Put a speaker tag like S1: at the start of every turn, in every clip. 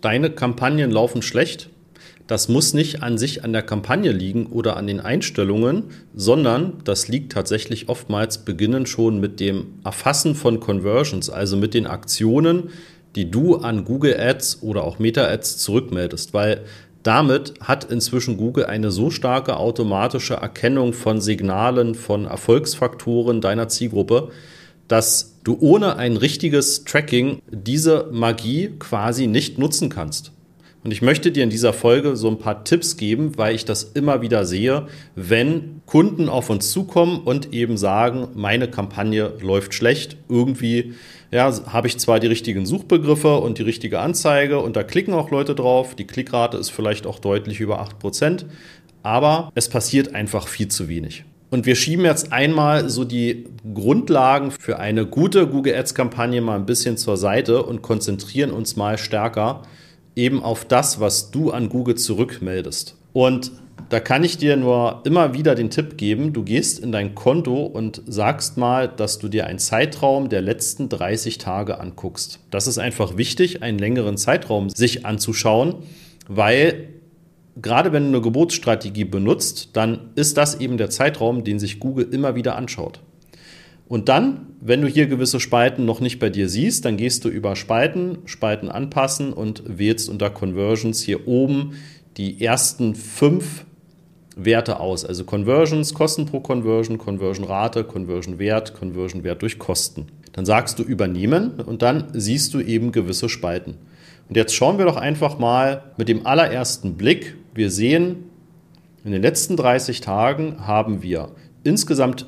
S1: deine Kampagnen laufen schlecht, das muss nicht an sich an der Kampagne liegen oder an den Einstellungen, sondern das liegt tatsächlich oftmals beginnend schon mit dem Erfassen von Conversions, also mit den Aktionen, die du an Google Ads oder auch Meta Ads zurückmeldest, weil damit hat inzwischen Google eine so starke automatische Erkennung von Signalen, von Erfolgsfaktoren deiner Zielgruppe, dass du ohne ein richtiges Tracking diese Magie quasi nicht nutzen kannst. Und ich möchte dir in dieser Folge so ein paar Tipps geben, weil ich das immer wieder sehe, wenn Kunden auf uns zukommen und eben sagen, meine Kampagne läuft schlecht. Irgendwie habe ich zwar die richtigen Suchbegriffe und die richtige Anzeige und da klicken auch Leute drauf. Die Klickrate ist vielleicht auch deutlich über 8%, aber es passiert einfach viel zu wenig. Und wir schieben jetzt einmal so die Grundlagen für eine gute Google Ads-Kampagne mal ein bisschen zur Seite und konzentrieren uns mal stärker eben auf das, was du an Google zurückmeldest. Und da kann ich dir nur immer wieder den Tipp geben, du gehst in dein Konto und sagst mal, dass du dir einen Zeitraum der letzten 30 Tage anguckst. Das ist einfach wichtig, einen längeren Zeitraum sich anzuschauen, weil gerade wenn du eine Gebotsstrategie benutzt, dann ist das eben der Zeitraum, den sich Google immer wieder anschaut. Und dann, wenn du hier gewisse Spalten noch nicht bei dir siehst, dann gehst du über Spalten anpassen und wählst unter Conversions hier oben die ersten 5 Werte aus. Also Conversions, Kosten pro Conversion, Conversion-Rate, Conversion-Wert, Conversion-Wert durch Kosten. Dann sagst du übernehmen und dann siehst du eben gewisse Spalten. Und jetzt schauen wir doch einfach mal mit dem allerersten Blick. Wir sehen, in den letzten 30 Tagen haben wir insgesamt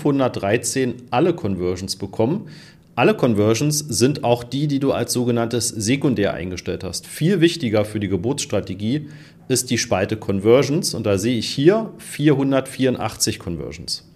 S1: 513 alle Conversions bekommen. Alle Conversions sind auch die, die du als sogenanntes Sekundär eingestellt hast. Viel wichtiger für die Gebotsstrategie ist die Spalte Conversions und da sehe ich hier 484 Conversions.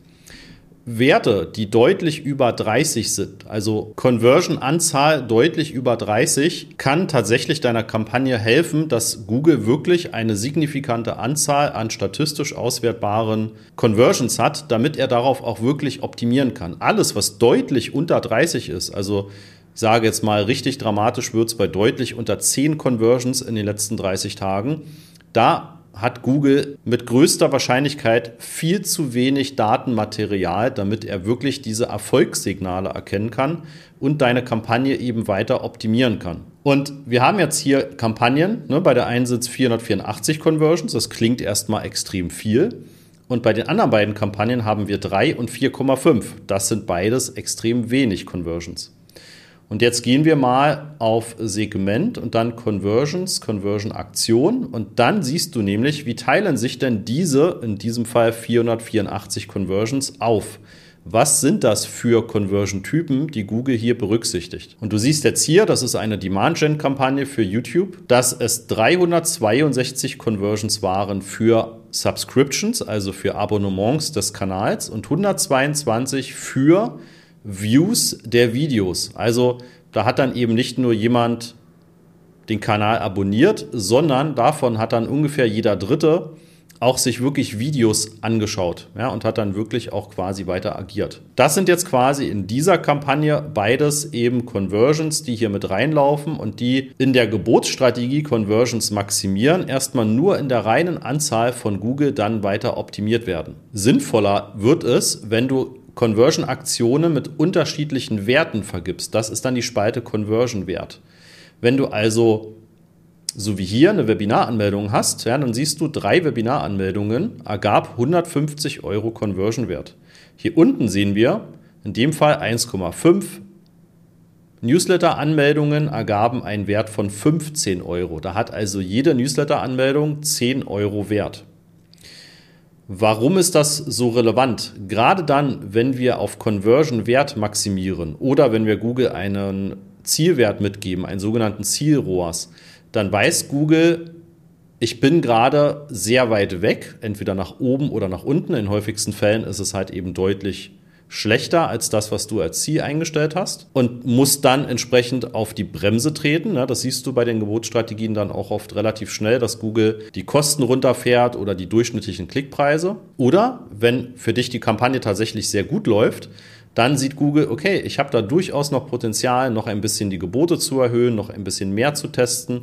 S1: Werte, die deutlich über 30 sind, also Conversion-Anzahl deutlich über 30, kann tatsächlich deiner Kampagne helfen, dass Google wirklich eine signifikante Anzahl an statistisch auswertbaren Conversions hat, damit er darauf auch wirklich optimieren kann. Alles, was deutlich unter 30 ist, also ich sage jetzt mal richtig dramatisch wird es bei deutlich unter 10 Conversions in den letzten 30 Tagen, da hat Google mit größter Wahrscheinlichkeit viel zu wenig Datenmaterial, damit er wirklich diese Erfolgssignale erkennen kann und deine Kampagne eben weiter optimieren kann. Und wir haben jetzt hier Kampagnen, bei der einen sind es 484 Conversions, das klingt erstmal extrem viel. Und bei den anderen beiden Kampagnen haben wir 3 und 4,5. Das sind beides extrem wenig Conversions. Und jetzt gehen wir mal auf Segment und dann Conversions, Conversion-Aktion und dann siehst du nämlich, wie teilen sich denn diese, in diesem Fall 484 Conversions auf. Was sind das für Conversion-Typen, die Google hier berücksichtigt? Und du siehst jetzt hier, das ist eine Demand-Gen-Kampagne für YouTube, dass es 362 Conversions waren für Subscriptions, also für Abonnements des Kanals und 122 für Views der Videos. Also da hat dann eben nicht nur jemand den Kanal abonniert, sondern davon hat dann ungefähr jeder Dritte auch sich wirklich Videos angeschaut, und hat dann wirklich auch quasi weiter agiert. Das sind jetzt quasi in dieser Kampagne beides eben Conversions, die hier mit reinlaufen und die in der Gebotsstrategie Conversions maximieren, erstmal nur in der reinen Anzahl von Google dann weiter optimiert werden. Sinnvoller wird es, wenn du Conversion-Aktionen mit unterschiedlichen Werten vergibst. Das ist dann die Spalte Conversion-Wert. Wenn du also, so wie hier, eine Webinaranmeldung hast, dann siehst du 3 Webinaranmeldungen, ergab 150 € Conversion-Wert. Hier unten sehen wir, in dem Fall 1,5 Newsletter-Anmeldungen ergaben einen Wert von 15 €. Da hat also jede Newsletter-Anmeldung 10 € Wert. Warum ist das so relevant? Gerade dann, wenn wir auf Conversion-Wert maximieren oder wenn wir Google einen Zielwert mitgeben, einen sogenannten Ziel-ROAS, dann weiß Google, ich bin gerade sehr weit weg, entweder nach oben oder nach unten. In den häufigsten Fällen ist es halt eben deutlich schlechter als das, was du als Ziel eingestellt hast und musst dann entsprechend auf die Bremse treten. Das siehst du bei den Gebotsstrategien dann auch oft relativ schnell, dass Google die Kosten runterfährt oder die durchschnittlichen Klickpreise. Oder wenn für dich die Kampagne tatsächlich sehr gut läuft, dann sieht Google, okay, ich habe da durchaus noch Potenzial, noch ein bisschen die Gebote zu erhöhen, noch ein bisschen mehr zu testen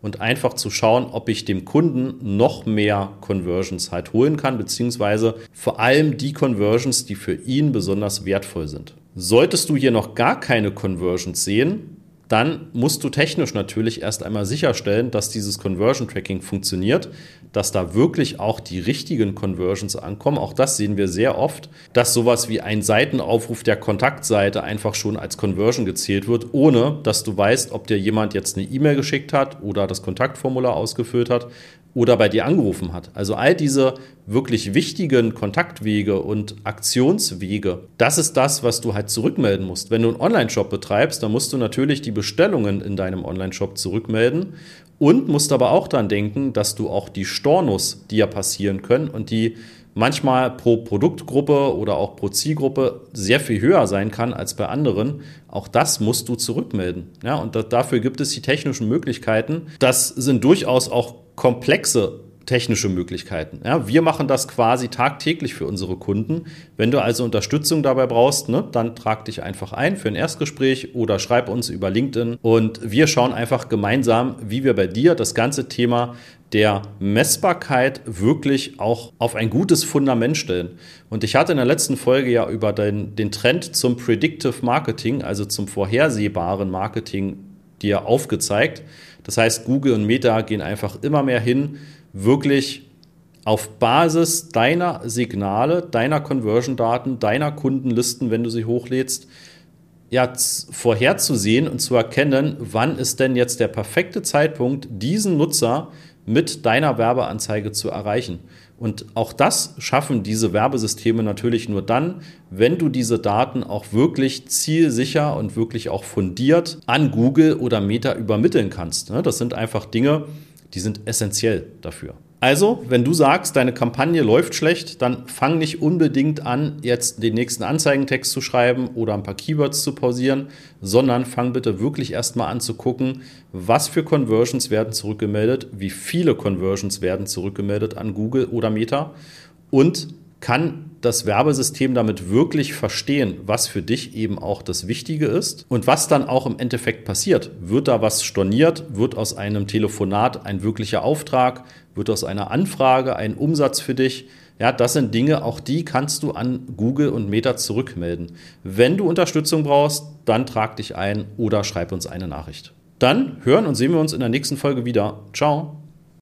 S1: und einfach zu schauen, ob ich dem Kunden noch mehr Conversions halt holen kann, beziehungsweise vor allem die Conversions, die für ihn besonders wertvoll sind. Solltest du hier noch gar keine Conversions sehen, dann musst du technisch natürlich erst einmal sicherstellen, dass dieses Conversion Tracking funktioniert, dass da wirklich auch die richtigen Conversions ankommen. Auch das sehen wir sehr oft, dass sowas wie ein Seitenaufruf der Kontaktseite einfach schon als Conversion gezählt wird, ohne dass du weißt, ob dir jemand jetzt eine E-Mail geschickt hat oder das Kontaktformular ausgefüllt hat oder bei dir angerufen hat. Also all diese wirklich wichtigen Kontaktwege und Aktionswege, das ist das, was du halt zurückmelden musst. Wenn du einen Online-Shop betreibst, dann musst du natürlich die Bestellungen in deinem Online-Shop zurückmelden und musst aber auch dann denken, dass du auch die Stornos, die ja passieren können und die manchmal pro Produktgruppe oder auch pro Zielgruppe sehr viel höher sein kann als bei anderen. Auch das musst du zurückmelden. Ja, und dafür gibt es die technischen Möglichkeiten. Das sind durchaus auch komplexe technische Möglichkeiten. Ja, wir machen das quasi tagtäglich für unsere Kunden. Wenn du also Unterstützung dabei brauchst, dann trag dich einfach ein für ein Erstgespräch oder schreib uns über LinkedIn und wir schauen einfach gemeinsam, wie wir bei dir das ganze Thema der Messbarkeit wirklich auch auf ein gutes Fundament stellen. Und ich hatte in der letzten Folge ja über den Trend zum Predictive Marketing, also zum vorhersehbaren Marketing, dir aufgezeigt. Das heißt, Google und Meta gehen einfach immer mehr hin, wirklich auf Basis deiner Signale, deiner Conversion-Daten, deiner Kundenlisten, wenn du sie hochlädst, ja, vorherzusehen und zu erkennen, wann ist denn jetzt der perfekte Zeitpunkt, diesen Nutzer mit deiner Werbeanzeige zu erreichen. Und auch das schaffen diese Werbesysteme natürlich nur dann, wenn du diese Daten auch wirklich zielsicher und wirklich auch fundiert an Google oder Meta übermitteln kannst. Das sind einfach Dinge, die sind essentiell dafür. Also, wenn du sagst, deine Kampagne läuft schlecht, dann fang nicht unbedingt an, jetzt den nächsten Anzeigentext zu schreiben oder ein paar Keywords zu pausieren, sondern fang bitte wirklich erstmal an zu gucken, was für Conversions werden zurückgemeldet, wie viele Conversions werden zurückgemeldet an Google oder Meta und kann das Werbesystem damit wirklich verstehen, was für dich eben auch das Wichtige ist und was dann auch im Endeffekt passiert. Wird da was storniert? Wird aus einem Telefonat ein wirklicher Auftrag? Wird aus einer Anfrage ein Umsatz für dich? Ja, das sind Dinge, auch die kannst du an Google und Meta zurückmelden. Wenn du Unterstützung brauchst, dann trag dich ein oder schreib uns eine Nachricht. Dann hören und sehen wir uns in der nächsten Folge wieder. Ciao!